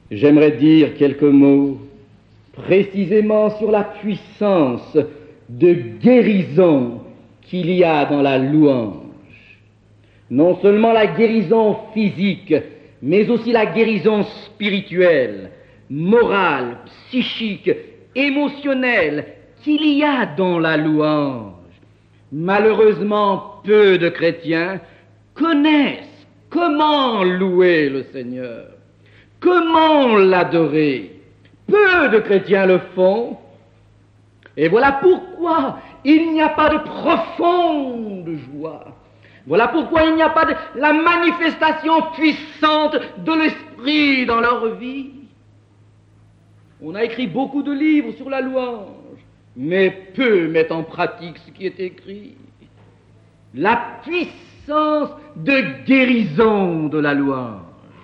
j'aimerais dire quelques mots précisément sur la puissance de guérison qu'il y a dans la louange. Non seulement la guérison physique, mais aussi la guérison spirituelle, morale, psychique, émotionnelle qu'il y a dans la louange. Malheureusement, peu de chrétiens connaissent comment louer le Seigneur, comment l'adorer. Peu de chrétiens le font, et voilà pourquoi il n'y a pas de profonde joie. Voilà pourquoi il n'y a pas de la manifestation puissante de l'Esprit dans leur vie. On a écrit beaucoup de livres sur la louange, mais peu mettent en pratique ce qui est écrit. La puissance de guérison de la louange.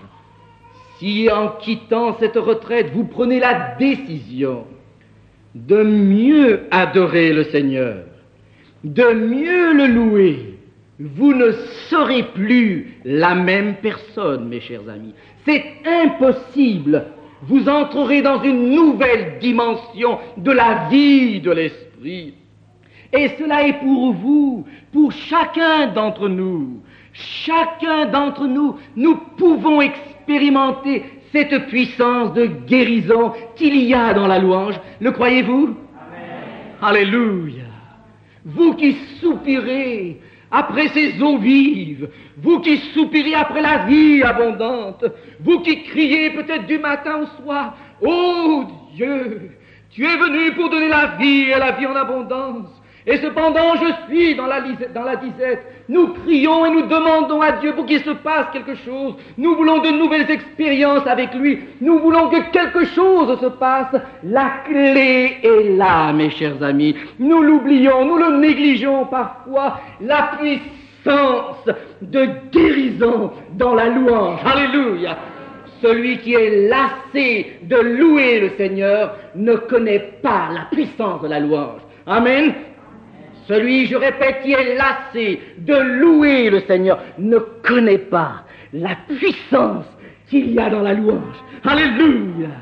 Si en quittant cette retraite, vous prenez la décision de mieux adorer le Seigneur, de mieux le louer, vous ne serez plus la même personne, mes chers amis. C'est impossible. Vous entrerez dans une nouvelle dimension de la vie de l'esprit. Et cela est pour vous, pour chacun d'entre nous. Chacun d'entre nous, nous pouvons expérimenter cette puissance de guérison qu'il y a dans la louange. Le croyez-vous? Amen. Alléluia. Vous qui soupirez après ces eaux vives, vous qui soupirez après la vie abondante, vous qui criez peut-être du matin au soir, « Oh Dieu, tu es venu pour donner la vie et la vie en abondance. » Et cependant, je suis dans la disette. Nous crions et nous demandons à Dieu pour qu'il se passe quelque chose. Nous voulons de nouvelles expériences avec lui. Nous voulons que quelque chose se passe. La clé est là, mes chers amis. Nous l'oublions, nous le négligeons parfois. La puissance de guérison dans la louange. Alléluia. Celui qui est lassé de louer le Seigneur ne connaît pas la puissance de la louange. Amen. Celui, je répète, qui est lassé de louer le Seigneur ne connaît pas la puissance qu'il y a dans la louange. Alléluia!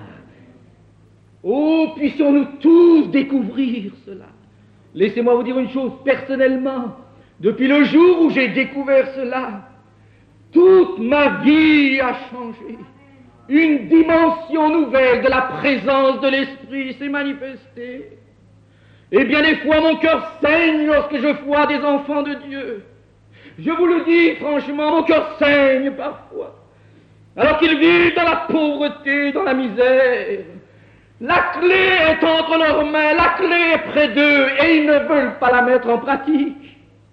Oh, puissions-nous tous découvrir cela. Laissez-moi vous dire une chose personnellement. Depuis le jour où j'ai découvert cela, toute ma vie a changé. Une dimension nouvelle de la présence de l'Esprit s'est manifestée. Et bien des fois, mon cœur saigne lorsque je vois des enfants de Dieu. Je vous le dis franchement, mon cœur saigne parfois. Alors qu'ils vivent dans la pauvreté, dans la misère. La clé est entre leurs mains, la clé est près d'eux, et ils ne veulent pas la mettre en pratique.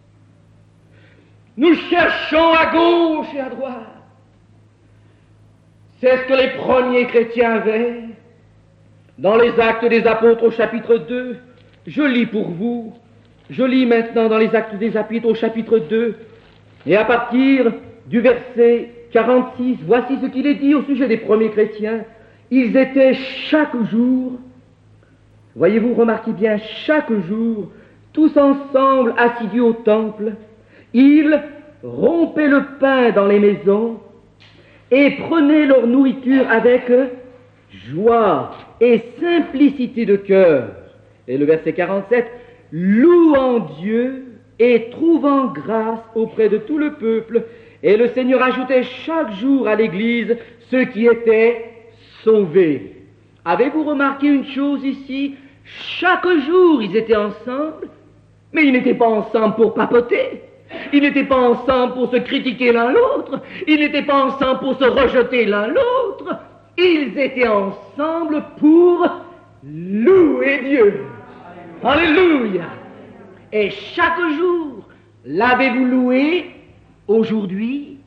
Nous cherchons à gauche et à droite. C'est ce que les premiers chrétiens avaient. Dans les Actes des Apôtres au chapitre 2, je lis pour vous, je lis maintenant dans les Actes des Apôtres au chapitre 2, et à partir du verset 46, voici ce qu'il est dit au sujet des premiers chrétiens. Ils étaient chaque jour, voyez-vous, remarquez bien, chaque jour, tous ensemble assidus au temple, ils rompaient le pain dans les maisons et prenaient leur nourriture avec joie et simplicité de cœur. Et le verset 47, louant Dieu et trouvant grâce auprès de tout le peuple, et le Seigneur ajoutait chaque jour à l'Église ceux qui étaient sauvés. Avez-vous remarqué une chose ici? Chaque jour ils étaient ensemble, mais ils n'étaient pas ensemble pour papoter. Ils n'étaient pas ensemble pour se critiquer l'un l'autre. Ils n'étaient pas ensemble pour se rejeter l'un l'autre. Ils étaient ensemble pour louer Dieu. Alléluia! Et chaque jour, l'avez-vous loué aujourd'hui?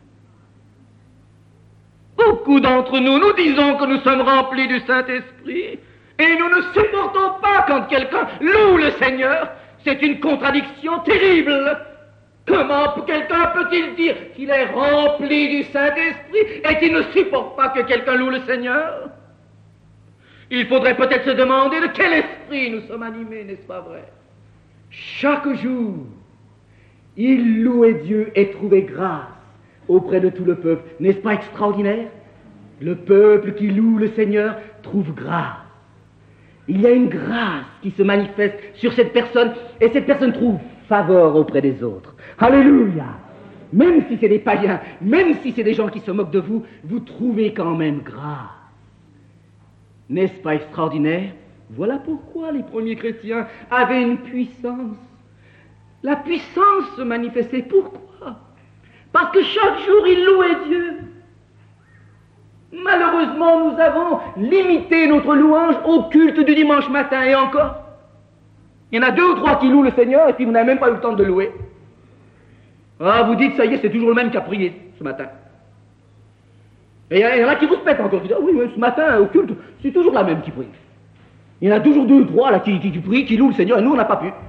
Beaucoup d'entre nous, nous disons que nous sommes remplis du Saint-Esprit et nous ne supportons pas quand quelqu'un loue le Seigneur. C'est une contradiction terrible. Comment quelqu'un peut-il dire qu'il est rempli du Saint-Esprit et qu'il ne supporte pas que quelqu'un loue le Seigneur? Il faudrait peut-être se demander de quel esprit nous sommes animés, n'est-ce pas vrai? Chaque jour, ils louaient Dieu et trouvaient grâce auprès de tout le peuple. N'est-ce pas extraordinaire? Le peuple qui loue le Seigneur trouve grâce. Il y a une grâce qui se manifeste sur cette personne, et cette personne trouve faveur auprès des autres. Alléluia! Même si c'est des païens, même si c'est des gens qui se moquent de vous, vous trouvez quand même grâce. N'est-ce pas extraordinaire? Voilà pourquoi les premiers chrétiens avaient une puissance. La puissance se manifestait. Pourquoi? Parce que chaque jour, ils louaient Dieu. Malheureusement, nous avons limité notre louange au culte du dimanche matin, et encore. Il y en a 2 ou 3 qui louent le Seigneur, et puis vous n'avez même pas eu le temps de le louer. Ah, vous dites, ça y est, c'est toujours le même qui a prié ce matin. Et il y en a qui vous se pètent encore, qui disent, ah oui, ce matin, au culte, c'est toujours la même qui prie. Il y en a toujours 2 ou 3 là, qui prient, qui louent le Seigneur, et nous, on n'a pas pu.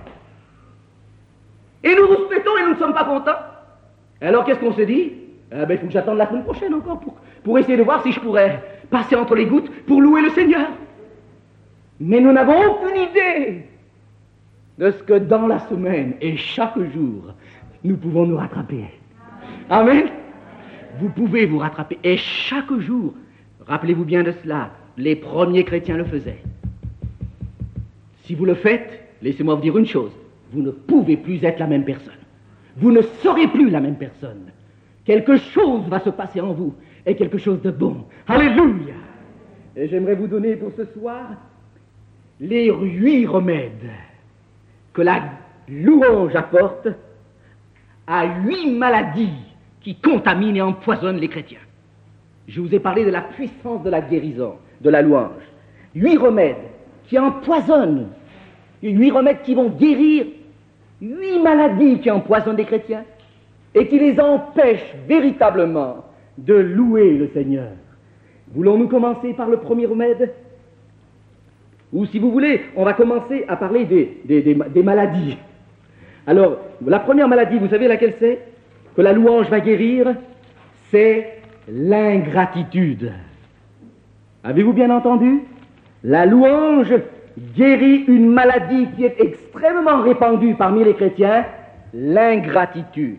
Et nous vous respectons et nous ne sommes pas contents. Alors, qu'est-ce qu'on se dit? Il faut que j'attende la semaine prochaine encore pour essayer de voir si je pourrais passer entre les gouttes pour louer le Seigneur. Mais nous n'avons aucune idée de ce que dans la semaine et chaque jour, nous pouvons nous rattraper. Amen. Vous pouvez vous rattraper. Et chaque jour, rappelez-vous bien de cela, les premiers chrétiens le faisaient. Si vous le faites, laissez-moi vous dire une chose, vous ne pouvez plus être la même personne. Vous ne serez plus la même personne. Quelque chose va se passer en vous, et quelque chose de bon. Alléluia! Et j'aimerais vous donner pour ce soir les 8 remèdes que la louange apporte à 8 maladies qui contaminent et empoisonnent les chrétiens. Je vous ai parlé de la puissance de la guérison, de la louange. 8 remèdes qui empoisonnent, 8 remèdes qui vont guérir 8 maladies qui empoisonnent les chrétiens et qui les empêchent véritablement de louer le Seigneur. Voulons-nous commencer par le premier remède? Ou si vous voulez, on va commencer à parler des maladies. Alors, la première maladie, vous savez laquelle c'est? Que la louange va guérir, c'est l'ingratitude. Avez-vous bien entendu? La louange guérit une maladie qui est extrêmement répandue parmi les chrétiens, l'ingratitude.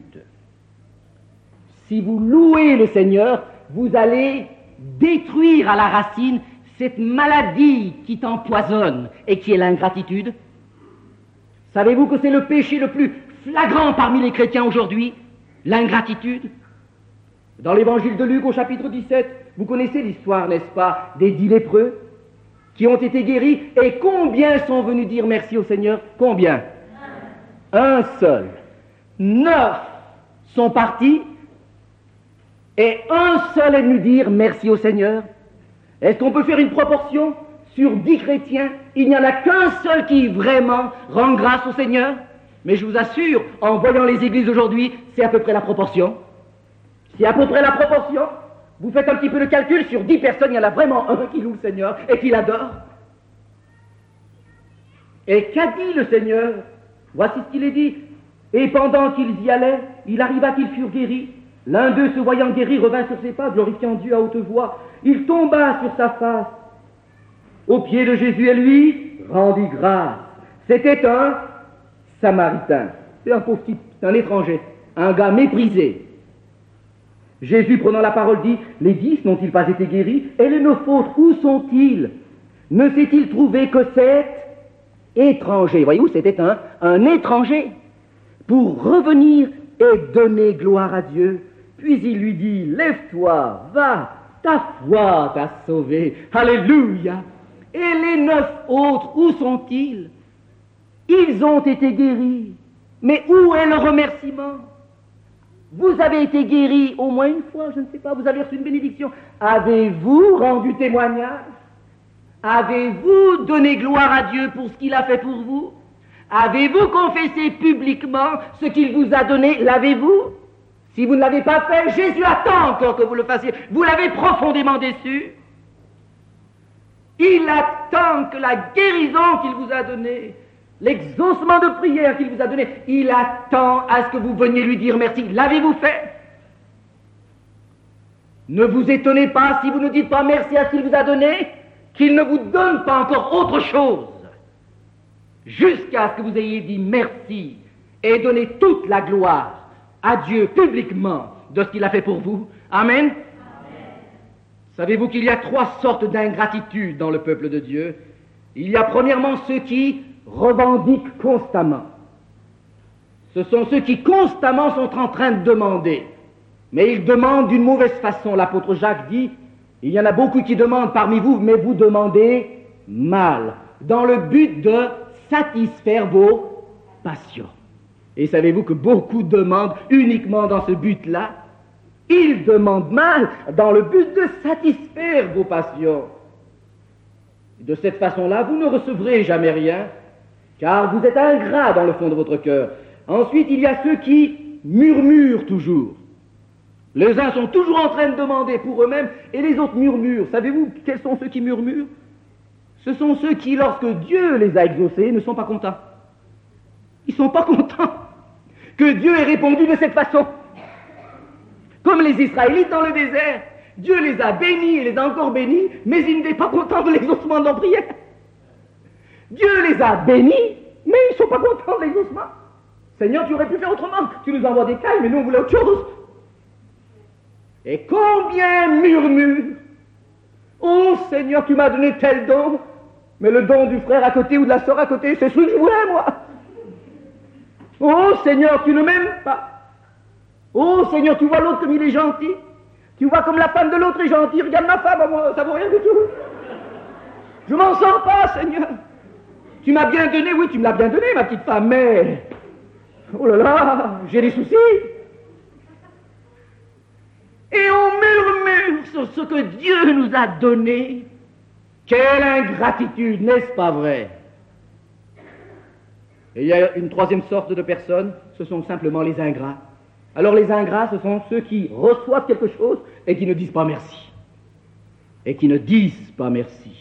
Si vous louez le Seigneur, vous allez détruire à la racine cette maladie qui t'empoisonne et qui est l'ingratitude. Savez-vous que c'est le péché le plus flagrant parmi les chrétiens aujourd'hui? L'ingratitude. Dans l'évangile de Luc au chapitre 17, vous connaissez l'histoire, n'est-ce pas, des 10 lépreux qui ont été guéris, et combien sont venus dire merci au Seigneur? Combien? Un seul. 9 sont partis, et un seul est venu dire merci au Seigneur. Est-ce qu'on peut faire une proportion? Sur 10 chrétiens, il n'y en a qu'un seul qui vraiment rend grâce au Seigneur. Mais je vous assure, en voyant les églises aujourd'hui, c'est à peu près la proportion. C'est à peu près la proportion. Vous faites un petit peu le calcul, sur 10 personnes, il y en a vraiment un qui loue le Seigneur et qui l'adore. Et qu'a dit le Seigneur? Voici ce qu'il est dit. Et pendant qu'ils y allaient, il arriva qu'ils furent guéris. L'un d'eux, se voyant guéri, revint sur ses pas, glorifiant Dieu à haute voix. Il tomba sur sa face aux pieds de Jésus et lui rendit grâce. C'était un Samaritain. C'est un pauvre type, c'est un étranger, un gars méprisé. Jésus, prenant la parole, dit, les 10 n'ont-ils pas été guéris? Et les 9 autres, où sont-ils? Ne s'est-il trouvé que cet étranger? Voyez-vous, c'était un étranger. Pour revenir et donner gloire à Dieu. Puis il lui dit, lève-toi, va, ta foi t'a sauvé. Alléluia. Et les 9 autres, où sont-ils? Ils ont été guéris. Mais où est le remerciement? Vous avez été guéris au moins une fois, je ne sais pas, vous avez reçu une bénédiction. Avez-vous rendu témoignage? Avez-vous donné gloire à Dieu pour ce qu'il a fait pour vous? Avez-vous confessé publiquement ce qu'il vous a donné? L'avez-vous? Si vous ne l'avez pas fait, Jésus attend encore que vous le fassiez. Vous l'avez profondément déçu. Il attend que la guérison qu'il vous a donnée, l'exaucement de prière qu'il vous a donné, il attend à ce que vous veniez lui dire merci. L'avez-vous fait? Ne vous étonnez pas si vous ne dites pas merci à ce qu'il vous a donné, qu'il ne vous donne pas encore autre chose, jusqu'à ce que vous ayez dit merci et donné toute la gloire à Dieu publiquement de ce qu'il a fait pour vous. Amen. Savez-vous qu'il y a 3 sortes d'ingratitude dans le peuple de Dieu? Il y a premièrement ceux qui revendiquent constamment. Ce sont ceux qui constamment sont en train de demander. Mais ils demandent d'une mauvaise façon. L'apôtre Jacques dit, il y en a beaucoup qui demandent parmi vous, mais vous demandez mal, dans le but de satisfaire vos passions. Et savez-vous que beaucoup demandent uniquement dans ce but-là? Ils demandent mal dans le but de satisfaire vos passions. De cette façon-là, vous ne recevrez jamais rien, car vous êtes ingrats dans le fond de votre cœur. Ensuite, il y a ceux qui murmurent toujours. Les uns sont toujours en train de demander pour eux-mêmes, et les autres murmurent. Savez-vous quels sont ceux qui murmurent? Ce sont ceux qui, lorsque Dieu les a exaucés, ne sont pas contents. Ils ne sont pas contents que Dieu ait répondu de cette façon. Comme les Israélites dans le désert, Dieu les a bénis et les a encore bénis, mais il n'est pas content de l'exaucement de leur prière. Dieu les a bénis, mais ils ne sont pas contents de l'exaucement. Seigneur, tu aurais pu faire autrement. Tu nous envoies des cailles, mais nous on voulait autre chose. Et combien murmurent? Oh Seigneur, tu m'as donné tel don, mais le don du frère à côté ou de la sœur à côté, c'est celui que je voulais, moi. Oh Seigneur, tu ne m'aimes pas. Oh Seigneur, tu vois l'autre comme il est gentil. Tu vois comme la femme de l'autre est gentille. Regarde ma femme, moi, ça vaut rien du tout. Je m'en sors pas, Seigneur. Tu m'as bien donné, oui, tu me l'as bien donné, ma petite femme, mais... Oh là là, j'ai des soucis. Et on murmure sur ce que Dieu nous a donné. Quelle ingratitude, n'est-ce pas vrai? Et il y a une 3e sorte de personnes, ce sont simplement les ingrats. Alors les ingrats, ce sont ceux qui reçoivent quelque chose et qui ne disent pas merci. Et qui ne disent pas merci.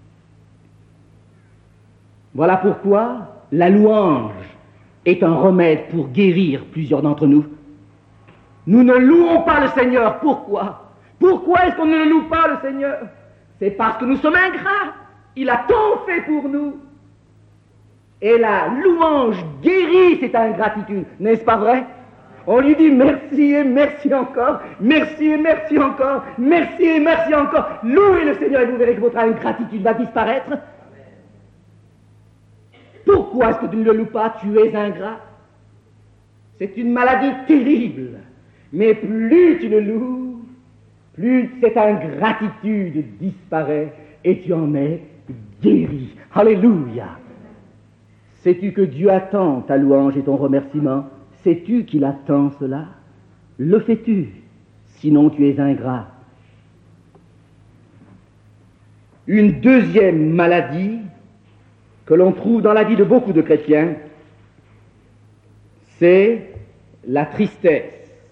Voilà pourquoi la louange est un remède pour guérir plusieurs d'entre nous. Nous ne louons pas le Seigneur. Pourquoi? Pourquoi est-ce qu'on ne loue pas le Seigneur? C'est parce que nous sommes ingrats. Il a tant fait pour nous. Et la louange guérit cette ingratitude. N'est-ce pas vrai? On lui dit merci et merci encore, merci et merci encore, merci et merci encore. Louez le Seigneur et vous verrez que votre ingratitude va disparaître. Pourquoi est-ce que tu ne le loues pas? Tu es ingrat. C'est une maladie terrible. Mais plus tu le loues, plus cette ingratitude disparaît et tu en es guéri. Alléluia. Sais-tu que Dieu attend ta louange et ton remerciement? Sais-tu qu'il attend cela? Le fais-tu? Sinon tu es ingrat. Une 2e maladie que l'on trouve dans la vie de beaucoup de chrétiens, c'est la tristesse.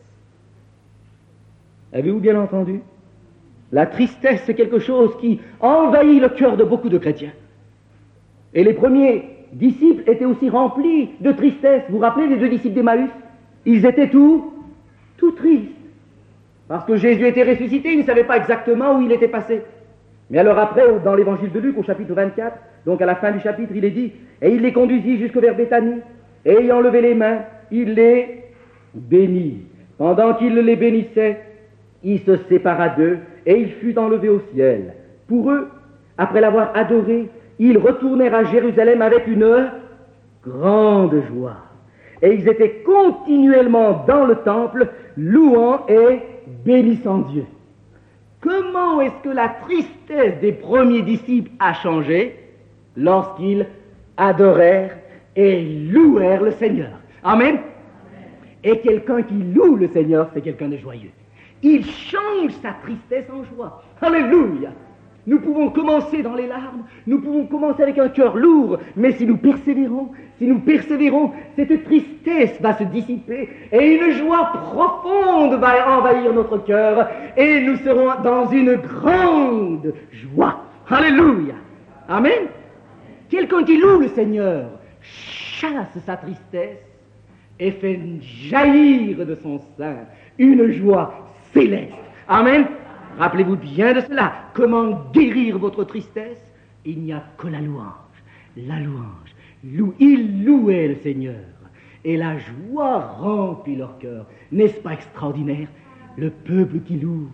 Avez-vous bien entendu? La tristesse, c'est quelque chose qui envahit le cœur de beaucoup de chrétiens. Et les premiers disciples étaient aussi remplis de tristesse. Vous vous rappelez les 2 disciples d'Emmaüs? Ils étaient tout tristes. Parce que Jésus était ressuscité, ils ne savaient pas exactement où il était passé. Mais alors après, dans l'évangile de Luc, au chapitre 24, donc à la fin du chapitre, il est dit, et il les conduisit jusque vers Béthanie, et ayant levé les mains, il les bénit. Pendant qu'il les bénissait, il se sépara d'eux, et il fut enlevé au ciel. Pour eux, après l'avoir adoré, ils retournèrent à Jérusalem avec une grande joie. Et ils étaient continuellement dans le temple, louant et bénissant Dieu. Comment est-ce que la tristesse des premiers disciples a changé? Lorsqu'ils adorèrent et louèrent le Seigneur. Amen. Et quelqu'un qui loue le Seigneur, c'est quelqu'un de joyeux. Il change sa tristesse en joie. Alléluia. Nous pouvons commencer dans les larmes, nous pouvons commencer avec un cœur lourd, mais si nous persévérons, cette tristesse va se dissiper et une joie profonde va envahir notre cœur et nous serons dans une grande joie. Alléluia. Amen. Quelqu'un qui loue le Seigneur chasse sa tristesse et fait jaillir de son sein une joie céleste. Amen. Rappelez-vous bien de cela. Comment guérir votre tristesse? Il n'y a que la louange. La louange. Ils louaient le Seigneur. Et la joie remplit leur cœur. N'est-ce pas extraordinaire? Le peuple qui loue.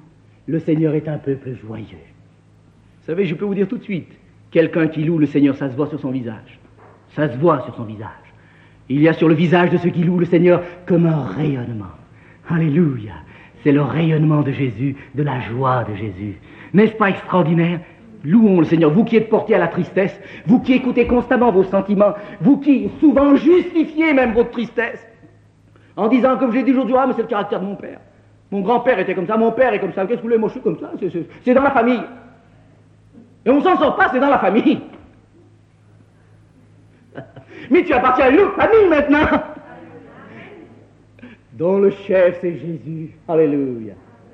le Seigneur est un peuple joyeux. Vous savez, je peux vous dire tout de suite, quelqu'un qui loue le Seigneur, ça se voit sur son visage. Ça se voit sur son visage. Il y a sur le visage de ceux qui louent le Seigneur comme un rayonnement. Alléluia. C'est le rayonnement de Jésus, de la joie de Jésus. N'est-ce pas extraordinaire? Louons le Seigneur. Vous qui êtes portés à la tristesse, vous qui écoutez constamment vos sentiments, vous qui souvent justifiez même votre tristesse, en disant, comme je l'ai dit aujourd'hui, ah, mais c'est le caractère de mon père. Mon grand-père était comme ça, mon père est comme ça. Qu'est-ce que vous voulez, moi je suis comme ça. C'est dans la famille. Et on ne s'en sort pas, c'est dans la famille. Mais tu appartiens à une autre famille maintenant, dont le chef c'est Jésus. Alléluia.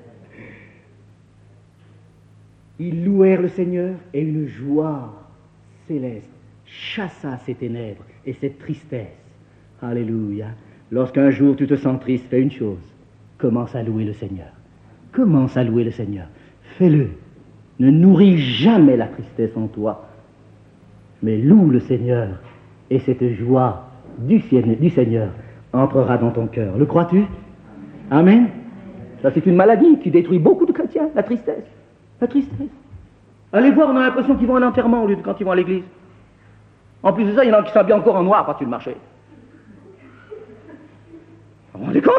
Ils louèrent le Seigneur et une joie céleste chassa ces ténèbres et cette tristesse. Alléluia. Lorsqu'un jour tu te sens triste, fais une chose. Commence à louer le Seigneur. Commence à louer le Seigneur. Fais-le. Ne nourris jamais la tristesse en toi, mais loue le Seigneur et cette joie du Seigneur entrera dans ton cœur. Le crois-tu? Amen. Ça, c'est une maladie qui détruit beaucoup de chrétiens, la tristesse. La tristesse. Allez voir, on a l'impression qu'ils vont à l'enterrement au lieu de quand ils vont à l'église. En plus de ça, il y en a qui s'habillent encore en noir par-dessus le marché. Vous vous rendez compte?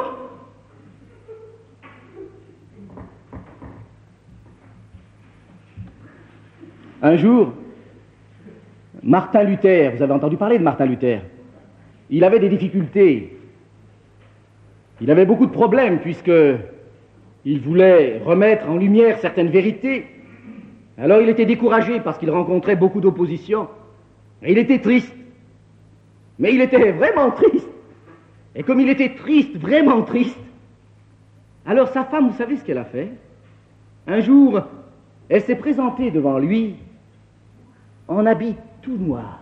Un jour, Martin Luther, vous avez entendu parler de Martin Luther, il avait des difficultés, il avait beaucoup de problèmes puisqu'il voulait remettre en lumière certaines vérités. Alors il était découragé parce qu'il rencontrait beaucoup d'opposition. Et il était triste, mais il était vraiment triste. Et comme il était triste, vraiment triste, alors sa femme, vous savez ce qu'elle a fait? Un jour, elle s'est présentée devant lui en habit tout noir.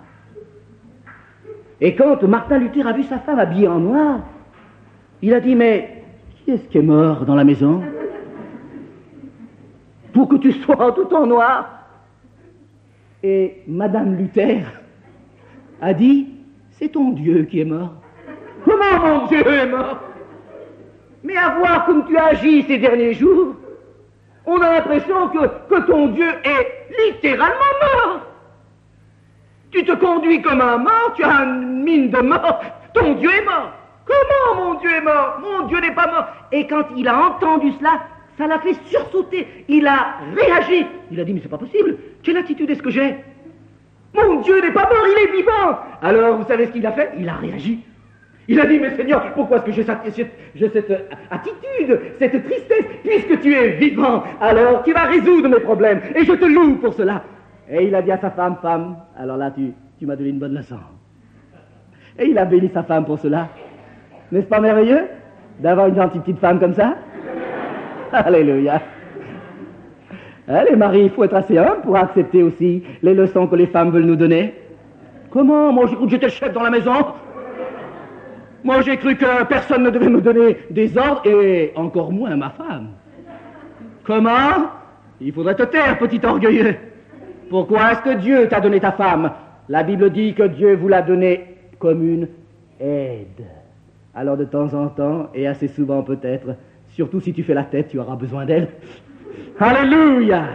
Et quand Martin Luther a vu sa femme habillée en noir, il a dit, mais qui est-ce qui est mort dans la maison pour que tu sois tout en noir? Et Madame Luther a dit, c'est ton Dieu qui est mort. Comment mon Dieu est mort? Mais à voir comme tu agis ces derniers jours, on a l'impression que ton Dieu est littéralement mort. Tu te conduis comme un mort, tu as une mine de mort, ton Dieu est mort. Comment mon Dieu est mort? Mon Dieu n'est pas mort. Et quand il a entendu cela, ça l'a fait sursauter. Il a réagi. Il a dit, mais c'est pas possible. Quelle attitude est-ce que j'ai? Mon Dieu n'est pas mort, il est vivant. Alors, vous savez ce qu'il a fait? Il a réagi. Il a dit, mais Seigneur, pourquoi est-ce que j'ai cette attitude, cette tristesse, puisque tu es vivant? Alors, tu vas résoudre mes problèmes, et je te loue pour cela. Et il a dit à sa femme, femme, alors là, tu m'as donné une bonne leçon. Et il a béni sa femme pour cela. N'est-ce pas merveilleux d'avoir une gentille petite femme comme ça? Alléluia. Les maris, il faut être assez humble pour accepter aussi les leçons que les femmes veulent nous donner. Comment? Moi, j'ai cru que j'étais le chef dans la maison. Moi, j'ai cru que personne ne devait me donner des ordres, et encore moins ma femme. Comment? Il faudrait te taire, petit orgueilleux. Pourquoi est-ce que Dieu t'a donné ta femme? La Bible dit que Dieu vous l'a donnée comme une aide. Alors de temps en temps, et assez souvent peut-être, surtout si tu fais la tête, tu auras besoin d'elle. Alléluia!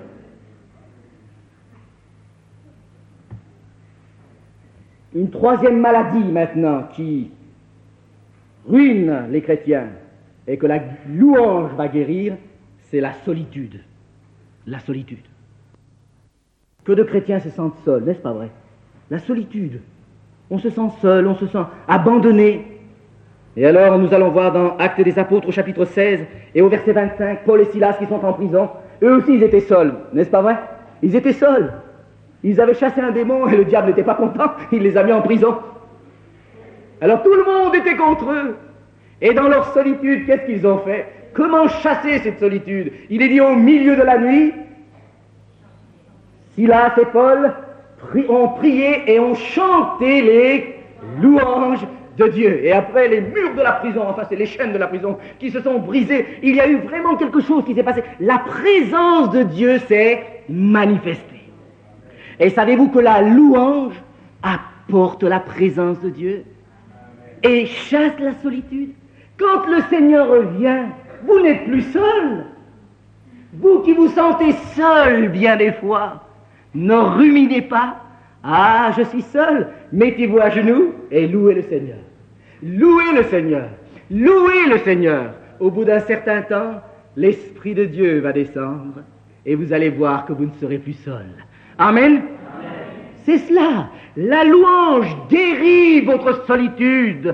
Une troisième maladie maintenant qui ruine les chrétiens et que la louange va guérir, c'est la solitude. La solitude. Que de chrétiens se sentent seuls, n'est-ce pas vrai? La solitude. On se sent seul, on se sent abandonné. Et alors, nous allons voir dans Actes des Apôtres au chapitre 16 et au verset 25, Paul et Silas qui sont en prison. Eux aussi, ils étaient seuls, n'est-ce pas vrai? Ils étaient seuls. Ils avaient chassé un démon et le diable n'était pas content. Il les a mis en prison. Alors tout le monde était contre eux. Et dans leur solitude, qu'est-ce qu'ils ont fait? Comment chasser cette solitude? Il est dit au milieu de la nuit, Silas et Paul ont prié et ont chanté les louanges de Dieu. Et après, les murs de la prison, enfin c'est les chaînes de la prison qui se sont brisées. Il y a eu vraiment quelque chose qui s'est passé. La présence de Dieu s'est manifestée. Et savez-vous que la louange apporte la présence de Dieu et chasse la solitude? Quand le Seigneur revient, vous n'êtes plus seul. Vous qui vous sentez seul bien des fois, ne ruminez pas. Ah, je suis seul. Mettez-vous à genoux et louez le Seigneur. Louez le Seigneur. Louez le Seigneur. Au bout d'un certain temps, l'Esprit de Dieu va descendre et vous allez voir que vous ne serez plus seul. Amen. Amen. C'est cela. La louange guérit votre solitude.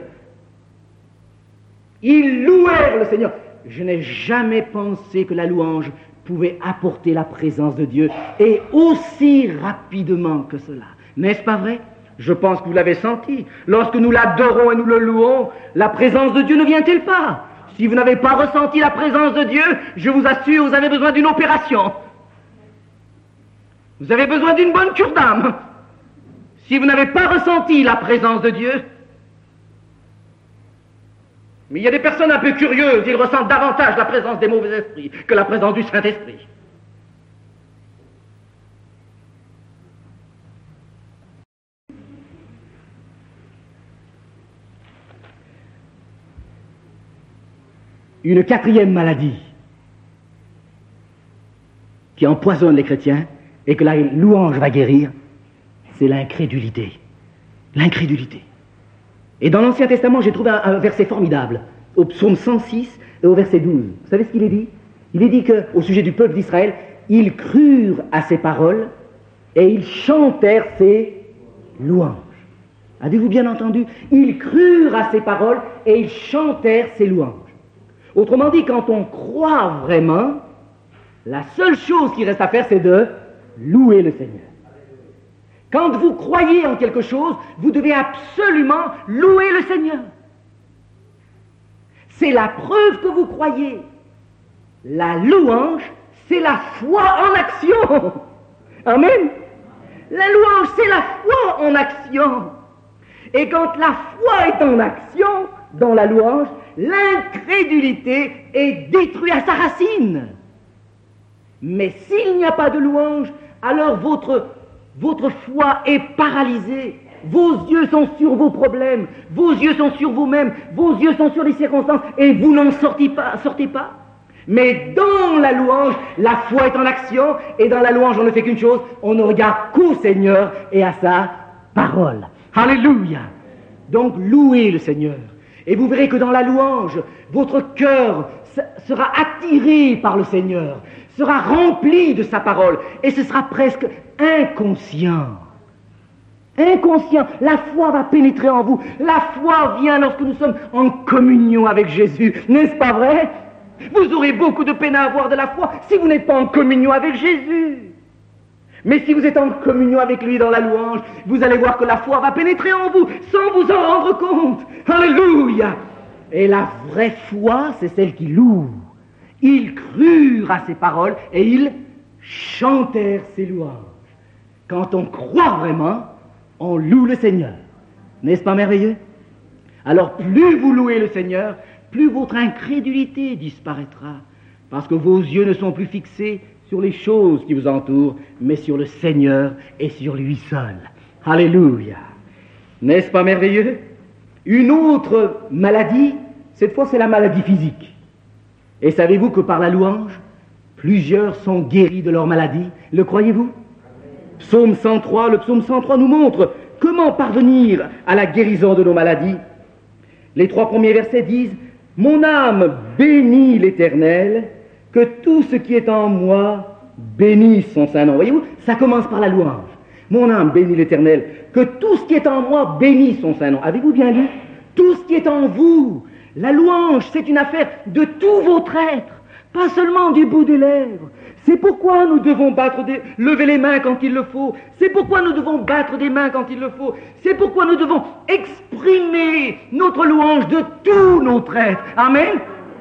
Ils louèrent le Seigneur. Je n'ai jamais pensé que la louange pouvait apporter la présence de Dieu et aussi rapidement que cela. N'est-ce pas vrai? Je pense que vous l'avez senti. Lorsque nous l'adorons et nous le louons, la présence de Dieu ne vient-elle pas? Si vous n'avez pas ressenti la présence de Dieu, je vous assure, vous avez besoin d'une opération. Vous avez besoin d'une bonne cure d'âme. Si vous n'avez pas ressenti la présence de Dieu. Mais il y a des personnes un peu curieuses, ils ressentent davantage la présence des mauvais esprits que la présence du Saint-Esprit. Une quatrième maladie qui empoisonne les chrétiens et que la louange va guérir, c'est l'incrédulité. L'incrédulité. Et dans l'Ancien Testament, j'ai trouvé un verset formidable, au psaume 106 et au verset 12. Vous savez ce qu'il est dit? Il est dit qu'au sujet du peuple d'Israël, ils crurent à ses paroles et ils chantèrent ses louanges. Avez-vous bien entendu? Ils crurent à ses paroles et ils chantèrent ses louanges. Autrement dit, quand on croit vraiment, la seule chose qui reste à faire, c'est de louer le Seigneur. Quand vous croyez en quelque chose, vous devez absolument louer le Seigneur. C'est la preuve que vous croyez. La louange, c'est la foi en action. Amen. La louange, c'est la foi en action. Et quand la foi est en action, dans la louange, l'incrédulité est détruite à sa racine. Mais s'il n'y a pas de louange, alors votre foi est paralysée. Vos yeux sont sur vos problèmes, vos yeux sont sur vous-même, vos yeux sont sur les circonstances et vous n'en sortez pas. Mais dans la louange, la foi est en action et dans la louange, on ne fait qu'une chose, on ne regarde qu'au Seigneur et à sa parole. Alléluia! Donc louez le Seigneur. Et vous verrez que dans la louange, votre cœur sera attiré par le Seigneur, sera rempli de sa parole, et ce sera presque inconscient. Inconscient. La foi va pénétrer en vous. La foi vient lorsque nous sommes en communion avec Jésus. N'est-ce pas vrai? Vous aurez beaucoup de peine à avoir de la foi si vous n'êtes pas en communion avec Jésus. Mais si vous êtes en communion avec lui dans la louange, vous allez voir que la foi va pénétrer en vous sans vous en rendre compte. Alléluia! Et la vraie foi, c'est celle qui loue. Ils crurent à ses paroles et ils chantèrent ses louanges. Quand on croit vraiment, on loue le Seigneur. N'est-ce pas merveilleux? Alors plus vous louez le Seigneur, plus votre incrédulité disparaîtra. Parce que vos yeux ne sont plus fixés sur les choses qui vous entourent, mais sur le Seigneur et sur lui seul. Alléluia! N'est-ce pas merveilleux? Une autre maladie, cette fois c'est la maladie physique. Et savez-vous que par la louange, plusieurs sont guéris de leur maladie? Le croyez-vous? Psaume 103, le psaume 103 nous montre comment parvenir à la guérison de nos maladies. Les 3 premiers versets disent « Mon âme bénit l'Éternel, que tout ce qui est en moi bénisse son saint nom. » Voyez-vous, ça commence par la louange. Mon âme bénit l'Éternel, que tout ce qui est en moi bénisse son saint nom. Avez-vous bien lu? Tout ce qui est en vous. La louange, c'est une affaire de tout votre être, pas seulement du bout des lèvres. C'est pourquoi nous devons lever les mains quand il le faut. C'est pourquoi nous devons battre des mains quand il le faut. C'est pourquoi nous devons exprimer notre louange de tout notre être. Amen.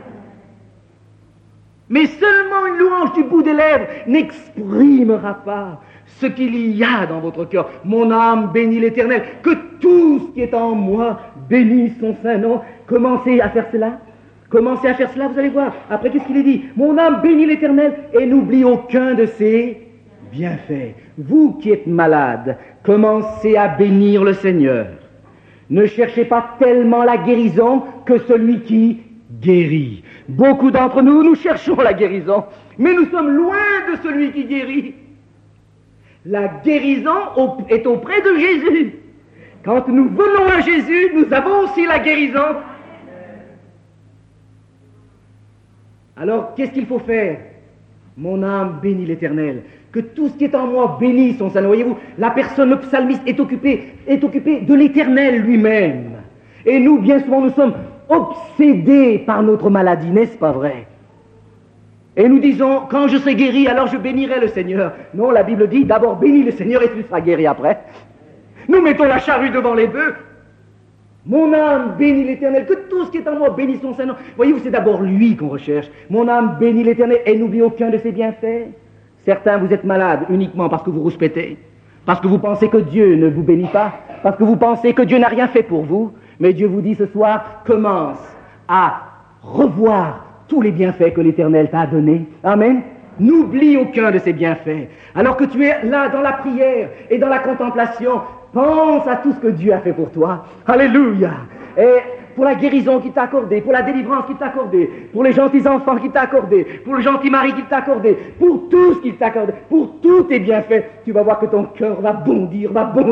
Mais seulement une louange du bout des lèvres n'exprimera pas ce qu'il y a dans votre cœur. Mon âme bénit l'Éternel, que tout ce qui est en moi bénisse son saint nom. Commencez à faire cela. Commencez à faire cela, vous allez voir. Après, qu'est-ce qu'il est dit? Mon âme bénit l'Éternel et n'oublie aucun de ses bienfaits. Vous qui êtes malade, commencez à bénir le Seigneur. Ne cherchez pas tellement la guérison que celui qui guérit. Beaucoup d'entre nous, nous cherchons la guérison, mais nous sommes loin de celui qui guérit. La guérison est auprès de Jésus. Quand nous venons à Jésus, nous avons aussi la guérison. Alors, qu'est-ce qu'il faut faire? Mon âme bénit l'Éternel. Que tout ce qui est en moi bénisse son Saint-Nom. Voyez-vous, la personne, le psalmiste, est occupée de l'Éternel lui-même. Et nous, bien souvent, nous sommes obsédés par notre maladie, n'est-ce pas vrai? Et nous disons, quand je serai guéri, alors je bénirai le Seigneur. Non, la Bible dit, d'abord bénis le Seigneur et tu seras guéri après. Nous mettons la charrue devant les bœufs. Mon âme bénit l'Éternel, que tout ce qui est en moi bénisse son Saint-Nom. Voyez-vous, c'est d'abord lui qu'on recherche. Mon âme bénit l'Éternel et n'oublie aucun de ses bienfaits. Certains, vous êtes malades uniquement parce que vous rouspétez, parce que vous pensez que Dieu ne vous bénit pas, parce que vous pensez que Dieu n'a rien fait pour vous. Mais Dieu vous dit ce soir, commence à revoir tous les bienfaits que l'Éternel t'a donnés. Amen. N'oublie aucun de ces bienfaits. Alors que tu es là dans la prière et dans la contemplation, pense à tout ce que Dieu a fait pour toi. Alléluia. Et pour la guérison qu'il t'a accordée, pour la délivrance qu'il t'a accordée, pour les gentils enfants qu'il t'a accordés, pour le gentil mari qu'il t'a accordé, pour tout ce qu'il t'a accordé, pour tous tes bienfaits, tu vas voir que ton cœur va bondir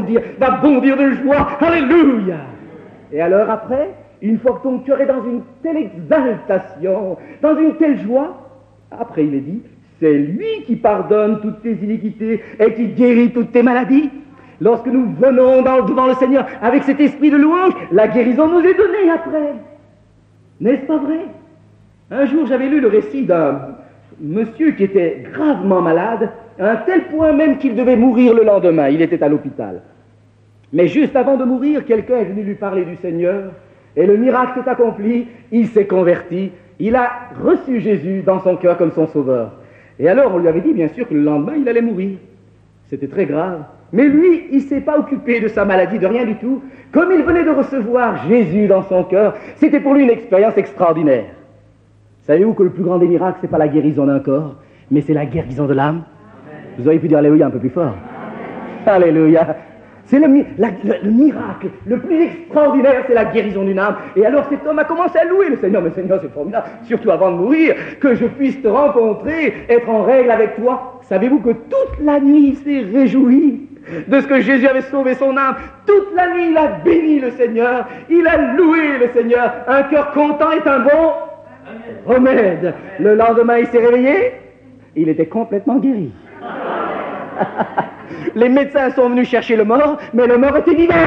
de joie. Alléluia. Et alors après, une fois que ton cœur est dans une telle exaltation, dans une telle joie, après il est dit, c'est lui qui pardonne toutes tes iniquités et qui guérit toutes tes maladies. Lorsque nous venons devant le Seigneur avec cet esprit de louange, la guérison nous est donnée après. N'est-ce pas vrai? Un jour, j'avais lu le récit d'un monsieur qui était gravement malade, à un tel point même qu'il devait mourir le lendemain. Il était à l'hôpital. Mais juste avant de mourir, quelqu'un est venu lui parler du Seigneur, et le miracle s'est accompli, il s'est converti, il a reçu Jésus dans son cœur comme son sauveur. Et alors, on lui avait dit, bien sûr, que le lendemain, il allait mourir. C'était très grave. Mais lui, il ne s'est pas occupé de sa maladie, de rien du tout. Comme il venait de recevoir Jésus dans son cœur, c'était pour lui une expérience extraordinaire. Savez-vous que le plus grand des miracles, ce n'est pas la guérison d'un corps, mais c'est la guérison de l'âme? Vous auriez pu dire Alléluia un peu plus fort. Alléluia. C'est le miracle, le plus extraordinaire, c'est la guérison d'une âme. Et alors cet homme a commencé à louer le Seigneur. Mais Seigneur, c'est formidable, surtout avant de mourir, que je puisse te rencontrer, être en règle avec toi. Savez-vous que toute la nuit, il s'est réjoui de ce que Jésus avait sauvé son âme. Toute la nuit, il a béni le Seigneur, il a loué le Seigneur. Un cœur content est un bon remède. Le lendemain, il s'est réveillé, il était complètement guéri. Les médecins sont venus chercher le mort, mais le mort était vivant.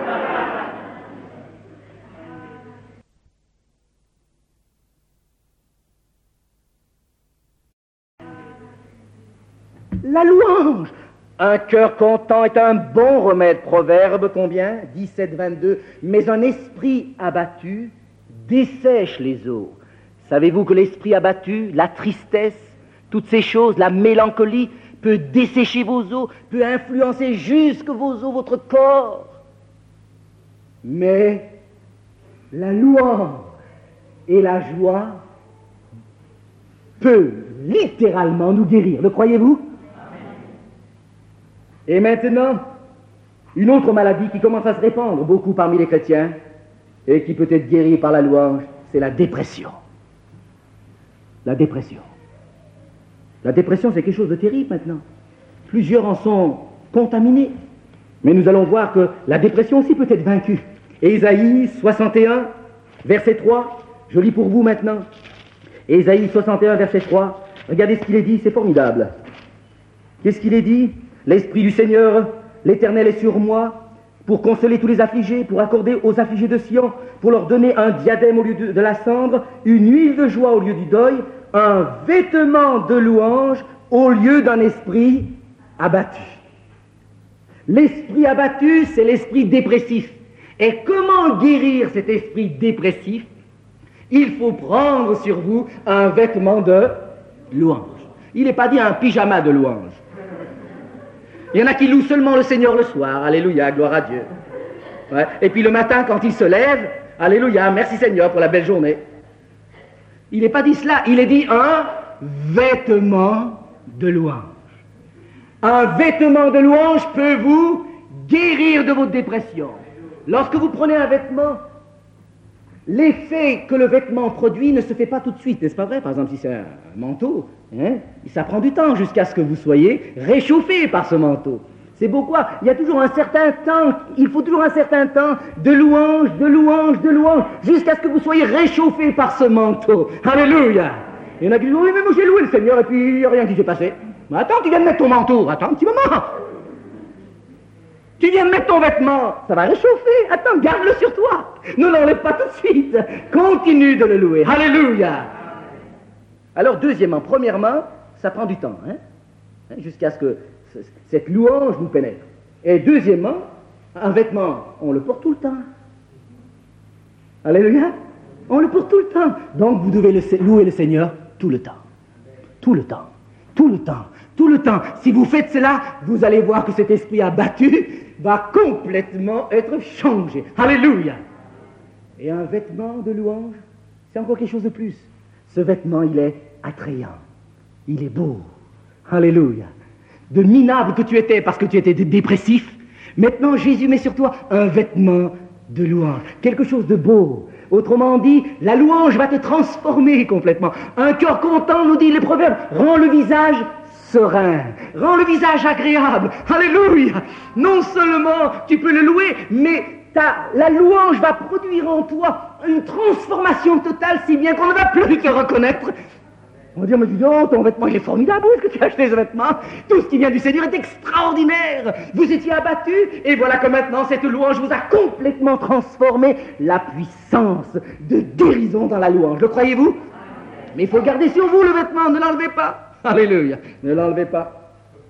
La louange. Un cœur content est un bon remède. Proverbe combien? 17, 22. Mais un esprit abattu dessèche les eaux. Savez-vous que l'esprit abattu, la tristesse, toutes ces choses, la mélancolie, peut dessécher vos os, peut influencer jusque vos os, votre corps. Mais la louange et la joie peut littéralement nous guérir. Le croyez-vous? Et maintenant, une autre maladie qui commence à se répandre beaucoup parmi les chrétiens et qui peut être guérie par la louange, c'est la dépression. La dépression. La dépression, c'est quelque chose de terrible maintenant. Plusieurs en sont contaminés. Mais nous allons voir que la dépression aussi peut être vaincue. Ésaïe 61, verset 3, je lis pour vous maintenant. Ésaïe 61, verset 3, regardez ce qu'il est dit, c'est formidable. Qu'est-ce qu'il est dit? L'Esprit du Seigneur, l'Éternel est sur moi, pour consoler tous les affligés, pour accorder aux affligés de Sion, pour leur donner un diadème au lieu de la cendre, une huile de joie au lieu du deuil, un vêtement de louange au lieu d'un esprit abattu. L'esprit abattu, c'est l'esprit dépressif. Et comment guérir cet esprit dépressif? Il faut prendre sur vous un vêtement de louange. Il n'est pas dit un pyjama de louange. Il y en a qui louent seulement le Seigneur le soir. Alléluia, gloire à Dieu. Ouais. Et puis le matin, quand ils se lèvent, alléluia, merci Seigneur pour la belle journée. Il n'est pas dit cela, il est dit un vêtement de louange. Un vêtement de louange peut vous guérir de votre dépression. Lorsque vous prenez un vêtement L'effet que le vêtement produit ne se fait pas tout de suite, n'est-ce pas vrai? Par exemple, si c'est un manteau, ça prend du temps jusqu'à ce que vous soyez réchauffé par ce manteau. C'est pourquoi il y a toujours un certain temps, il faut toujours un certain temps de louange, jusqu'à ce que vous soyez réchauffé par ce manteau. Alléluia! Il y en a qui disent, oui, mais moi j'ai loué le Seigneur et puis il n'y a rien qui s'est passé. Mais attends, tu viens de mettre ton manteau, attends un petit moment. Tu viens de mettre ton vêtement, ça va réchauffer. Attends, garde-le sur toi. Ne l'enlève pas tout de suite. Continue de le louer. Alléluia. Alors, premièrement, ça prend du temps, jusqu'à ce que cette louange vous pénètre. Et deuxièmement, un vêtement, on le porte tout le temps. Alléluia. On le porte tout le temps. Donc, vous devez louer le Seigneur tout le temps. Tout le temps. Tout le temps. Tout le temps. Si vous faites cela, vous allez voir que cet esprit abattu va complètement être changé. Alléluia. Et un vêtement de louange, c'est encore quelque chose de plus. Ce vêtement, il est attrayant. Il est beau. Alléluia. De minable que tu étais parce que tu étais dépressif, maintenant Jésus met sur toi un vêtement de louange. Quelque chose de beau. Autrement dit, la louange va te transformer complètement. Un cœur content, nous dit les proverbes, rend le visage serein, rend le visage agréable. Alléluia. Non seulement tu peux le louer, mais la louange va produire en toi une transformation totale, si bien qu'on ne va plus te reconnaître. On va dire, mais dis donc, ton vêtement il est formidable, où est-ce que tu as acheté ce vêtement? Tout ce qui vient du Seigneur est extraordinaire. Vous étiez abattu, et voilà que maintenant cette louange vous a complètement transformé. La puissance de guérison dans la louange, le croyez-vous? Mais il faut garder sur vous le vêtement, ne l'enlevez pas. Alléluia, ne l'enlevez pas.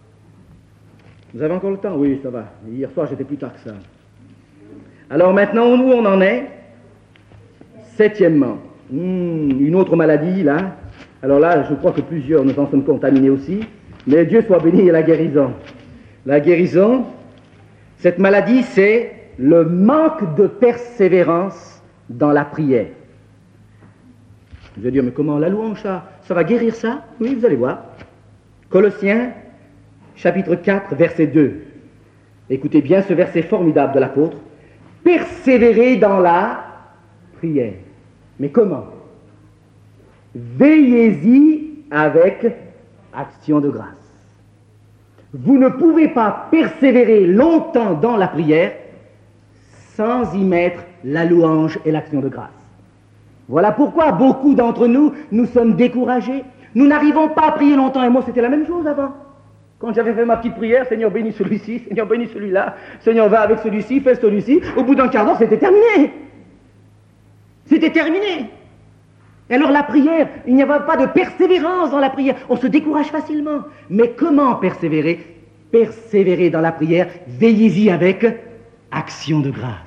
Vous avez encore le temps? Oui, ça va. Hier soir, j'étais plus tard que ça. Alors maintenant, où on en est? Septièmement, une autre maladie, là. Alors là, je crois que plusieurs nous en sommes contaminés aussi. Mais Dieu soit béni et la guérison. La guérison, cette maladie, c'est le manque de persévérance dans la prière. Vous allez dire, mais comment la louange, ça va guérir ça? Oui, vous allez voir. Colossiens, chapitre 4, verset 2. Écoutez bien ce verset formidable de l'apôtre. Persévérer dans la prière. Mais comment? Veillez-y avec action de grâce. Vous ne pouvez pas persévérer longtemps dans la prière sans y mettre la louange et l'action de grâce. Voilà pourquoi beaucoup d'entre nous, nous sommes découragés. Nous n'arrivons pas à prier longtemps. Et moi, c'était la même chose avant. Quand j'avais fait ma petite prière, Seigneur bénis celui-ci, Seigneur bénis celui-là, Seigneur va avec celui-ci, fais celui-ci. Au bout d'un quart d'heure, c'était terminé. C'était terminé. Et alors la prière, il n'y avait pas de persévérance dans la prière. On se décourage facilement. Mais comment persévérer? Persévérer dans la prière, veillez-y avec action de grâce.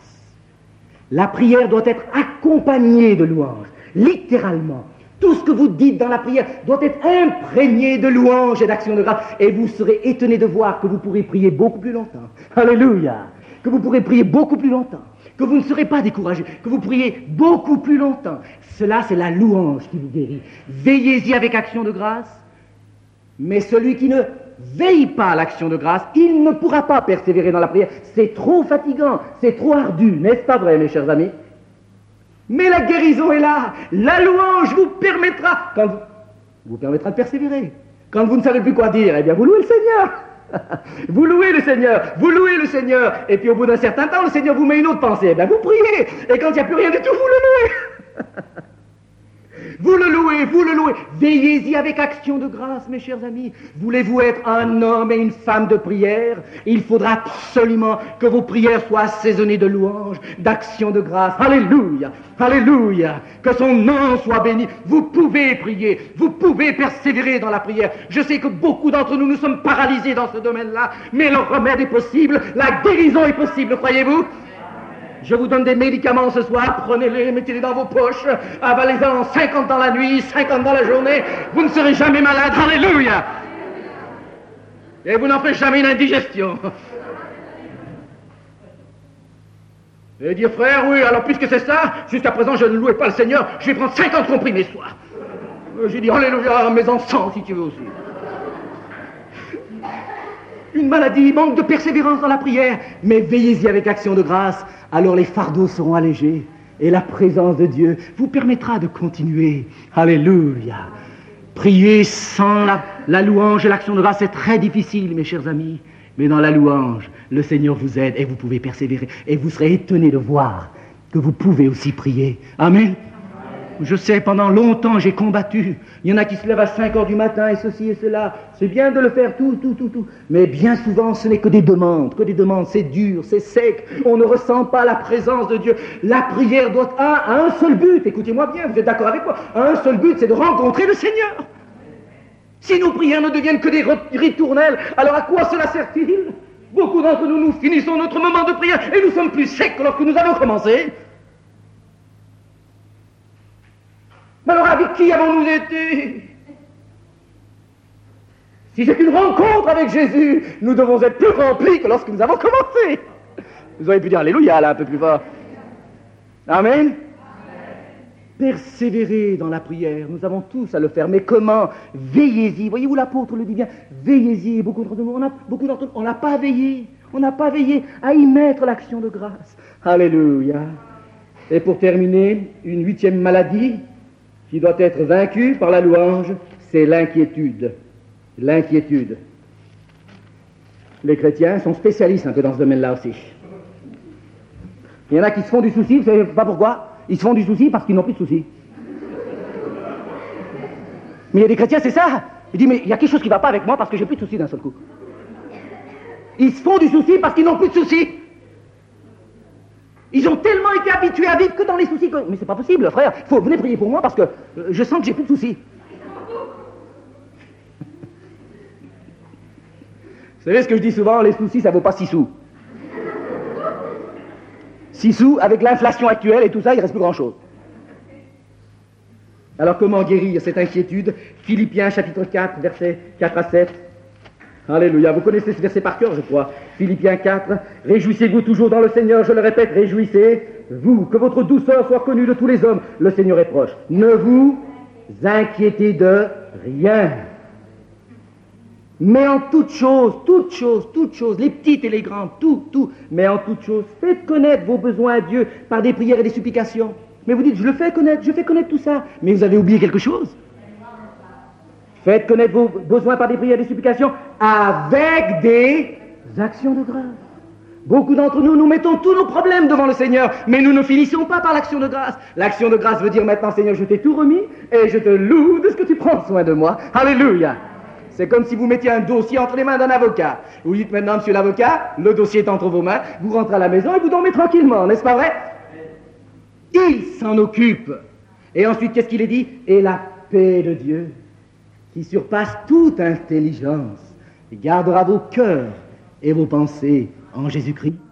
La prière doit être accompagnée de louanges, littéralement. Tout ce que vous dites dans la prière doit être imprégné de louanges et d'action de grâce. Et vous serez étonnés de voir que vous pourrez prier beaucoup plus longtemps. Alléluia! Que vous pourrez prier beaucoup plus longtemps. Que vous ne serez pas découragés. Que vous priez beaucoup plus longtemps. Cela, c'est la louange qui vous guérit. Veillez-y avec action de grâce. Mais celui qui ne veille pas à l'action de grâce, il ne pourra pas persévérer dans la prière. C'est trop fatigant, c'est trop ardu. N'est-ce pas vrai, mes chers amis? Mais la guérison est là. La louange vous permettra, vous permettra de persévérer. Quand vous ne savez plus quoi dire, eh bien vous louez le Seigneur. Vous louez le Seigneur, vous louez le Seigneur. Et puis au bout d'un certain temps, le Seigneur vous met une autre pensée. Eh bien vous priez. Et quand il n'y a plus rien du tout, vous le louez. Vous le louez, vous le louez. Veillez-y avec action de grâce, mes chers amis. Voulez-vous être un homme et une femme de prière? Il faudra absolument que vos prières soient assaisonnées de louanges, d'action de grâce. Alléluia, alléluia. Que son nom soit béni. Vous pouvez prier, vous pouvez persévérer dans la prière. Je sais que beaucoup d'entre nous, nous sommes paralysés dans ce domaine-là, mais le remède est possible, la guérison est possible, croyez-vous? Je vous donne des médicaments ce soir, prenez-les, mettez-les dans vos poches, avalez-en 50 dans la nuit, 50 dans la journée, vous ne serez jamais malade, alléluia! Et vous n'en faites jamais une indigestion. Et dire, frère, oui, alors puisque c'est ça, jusqu'à présent je ne louais pas le Seigneur, je vais prendre 50 comprimés ce soir. J'ai dit, alléluia, mais en sang si tu veux aussi. Une maladie, manque de persévérance dans la prière, mais veillez-y avec action de grâce, alors les fardeaux seront allégés. Et la présence de Dieu vous permettra de continuer. Alléluia. Prier sans la louange et l'action de grâce, c'est très difficile, mes chers amis. Mais dans la louange, le Seigneur vous aide et vous pouvez persévérer. Et vous serez étonnés de voir que vous pouvez aussi prier. Amen. Je sais, pendant longtemps, j'ai combattu. Il y en a qui se lèvent à 5 heures du matin et ceci et cela. C'est bien de le faire tout. Mais bien souvent, ce n'est que des demandes. C'est dur, c'est sec. On ne ressent pas la présence de Dieu. La prière doit avoir un seul but. Écoutez-moi bien, vous êtes d'accord avec moi? Un seul but, c'est de rencontrer le Seigneur. Si nos prières ne deviennent que des ritournelles, alors à quoi cela sert-il? Beaucoup d'entre nous, nous finissons notre moment de prière et nous sommes plus secs que lorsque nous avons commencé. Mais alors avec qui avons-nous été? Si c'est une rencontre avec Jésus, nous devons être plus remplis que lorsque nous avons commencé. Vous auriez pu dire Alléluia là un peu plus fort. Amen. Persévérer dans la prière, nous avons tous à le faire, mais comment? Veillez-y. Voyez-vous, l'apôtre le dit bien, veillez-y. Beaucoup d'entre nous, on n'a pas veillé. On n'a pas veillé à y mettre l'action de grâce. Alléluia. Et pour terminer, une 8e maladie qui doit être vaincue par la louange, c'est l'inquiétude. L'inquiétude. Les chrétiens sont spécialistes un peu dans ce domaine-là aussi. Il y en a qui se font du souci, vous savez pas pourquoi? Ils se font du souci parce qu'ils n'ont plus de soucis. Mais il y a des chrétiens, c'est ça. Ils disent, mais il y a quelque chose qui ne va pas avec moi parce que j'ai plus de soucis d'un seul coup. Ils se font du souci parce qu'ils n'ont plus de soucis. Ils ont tellement été habitués à vivre que dans les soucis. Mais c'est pas possible, frère. Venez prier pour moi parce que je sens que j'ai plus de soucis. Vous savez ce que je dis souvent, les soucis, ça vaut pas 6 sous. 6 sous, avec l'inflation actuelle et tout ça, il ne reste plus grand-chose. Alors comment guérir cette inquiétude? Philippiens chapitre 4, versets 4 à 7. Alléluia, vous connaissez ce verset par cœur, je crois. Philippiens 4, réjouissez-vous toujours dans le Seigneur, je le répète, réjouissez-vous, que votre douceur soit connue de tous les hommes, le Seigneur est proche. Ne vous inquiétez de rien. Mais en toutes choses, les petites et les grandes, tout, mais en toutes choses, faites connaître vos besoins à Dieu par des prières et des supplications. Mais vous dites, je fais connaître tout ça, mais vous avez oublié quelque chose. Faites connaître vos besoins par des prières et des supplications avec des actions de grâce. Beaucoup d'entre nous, nous mettons tous nos problèmes devant le Seigneur, mais nous ne finissons pas par l'action de grâce. L'action de grâce veut dire maintenant, Seigneur, je t'ai tout remis et je te loue de ce que tu prends soin de moi. Alléluia. C'est comme si vous mettiez un dossier entre les mains d'un avocat. Vous dites maintenant, monsieur l'avocat, le dossier est entre vos mains, vous rentrez à la maison et vous dormez tranquillement, n'est-ce pas vrai? Il s'en occupe. Et ensuite, qu'est-ce qu'il est dit? Et la paix de Dieu, qui surpasse toute intelligence, gardera vos cœurs et vos pensées en Jésus-Christ.